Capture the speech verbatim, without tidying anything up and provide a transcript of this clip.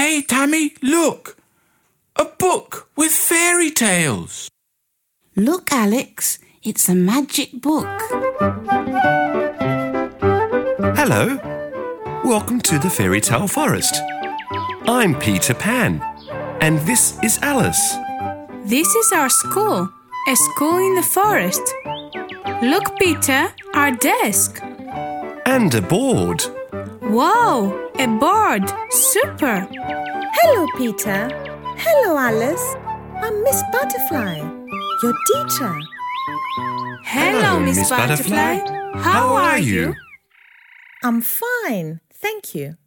Hey, Tammy, look! A book with fairy tales. Look, Alex, it's a magic book. Hello. Welcome to the Fairy Tale Forest. I'm Peter Pan, and this is Alice. This is our school, a school in the forest. Look, Peter, our desk. And a board. Wow, a board. Super. Hello, Peter. Hello, Alice. I'm Miss Butterfly, your teacher. Hello, Miss Butterfly. How are you? I'm fine, thank you.